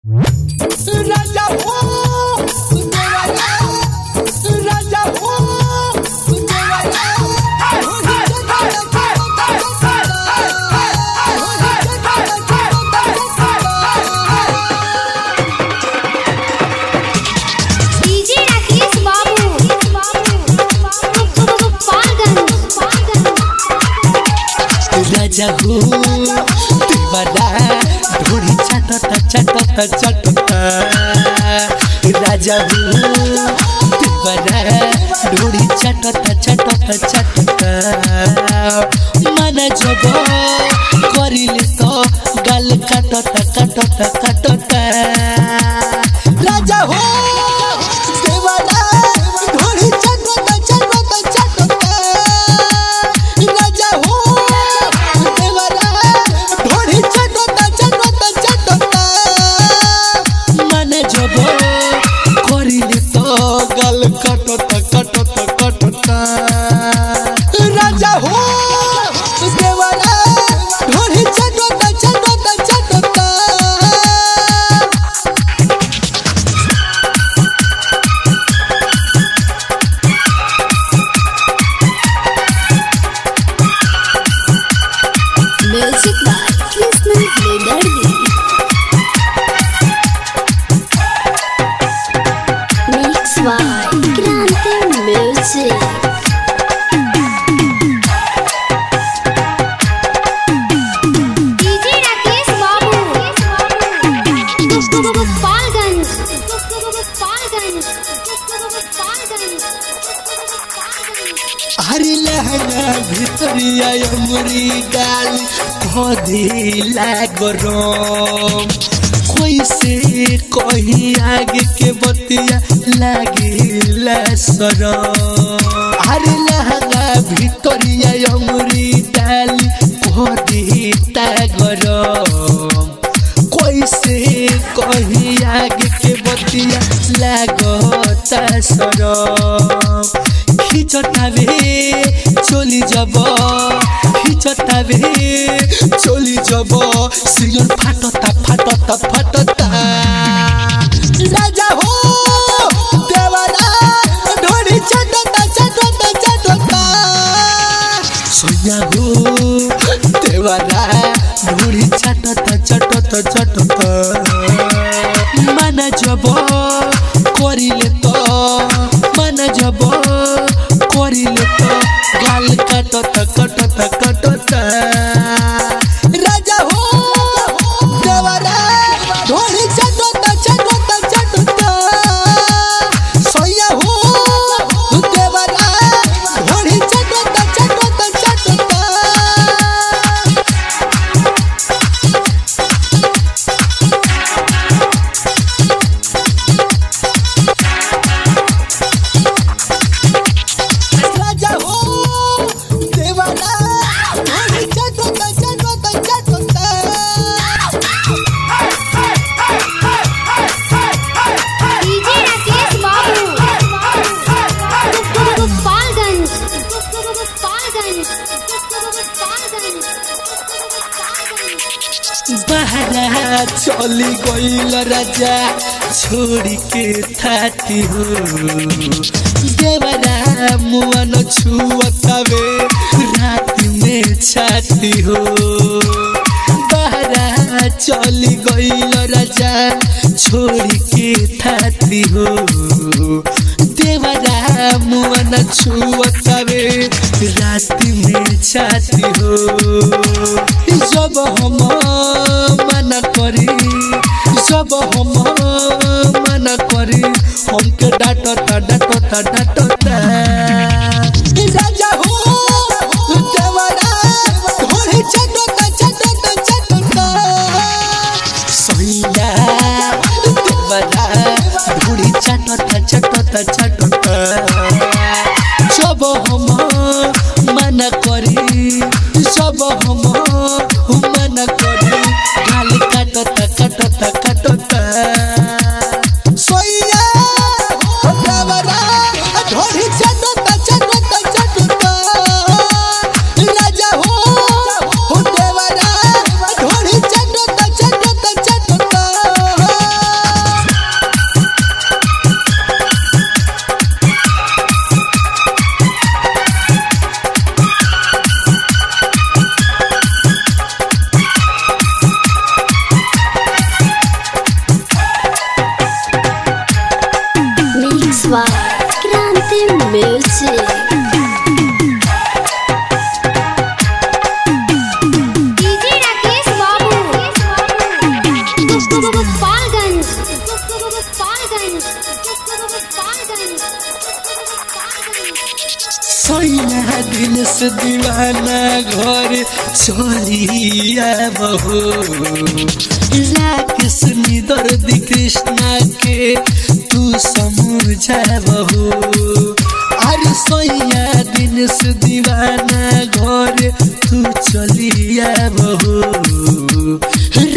राजा हो राजा हो डीजे राकेश बाबू राजा हो दीवाना ढोड़ी चटता चटता चटता राजा हो दीवाना ढोड़ी चटता चटता चटता मन जब करिले तो गाल काटता काटता काटता राजा हो दीवाना ढोड़ी चटता चटता चटता राजा हो दीवाना ढोड़ी चटता चटता चटता मन जब करिले तो गाल काटता काटता काटता राजा हो दीवाना ढोड़ी चटता चटता चटता music by Krishna Bedardi mix by Kranti music DJ Rakesh Babu Gopalganj हरी लहंगा भितरिया अमरी डाल खोदी लागरम कोई से कहीं आगे के बतिया लागिला सरम हरी लहंगा भितरिया अमरी डाल खोदी तागरम कोई से कहीं आगे के बतिया लागता सरम खिचतावे चली जब खिचतावे चली जब सिर फाटता फाटता फाटता राजा हो देवारा ढोड़ी चटता चटता चटता सोया हो देवारा ढोड़ी चटता चटता चटता मन जब करिले तो मन जब करिले तो गाल काटता काटता काटता राजा हो देवारा ढोड़ी चटता चटता चटता सोया हो देवारा ढोड़ी चटता चटता चटता राजा हो देवाना ढोड़ी चटता चटता चटता डीजे राकेश बाबू गोपालगंज बहरा चली गईल राजा छोड़ी के थाती हो देवरा मुआन छुअतावे रात में छाती हो बहरा चली गईल राजा छोड़ी के थाती हो देवरा मुआन छुअतावे रात में छाती हो जब हम मना करी जब हम मना करी हमके डांटता डांटता डांटता राजा हो देवारा ढोड़ी चटता चटता चटता सोइला देवारा ढोड़ी चटता चटता चटता जब हम मना करी जब हम मना करी गाल काटता काटता काटता सोइया देवारा ढोड़ी गोपालगंज गोपालगंज गोपालगंज सैया दिन से दीवाना घर चलिया बहो राकेश दर्द कृष्णा के तू समझा बहो अरे सैया दिन से दीवाना घर तू चलिया बहो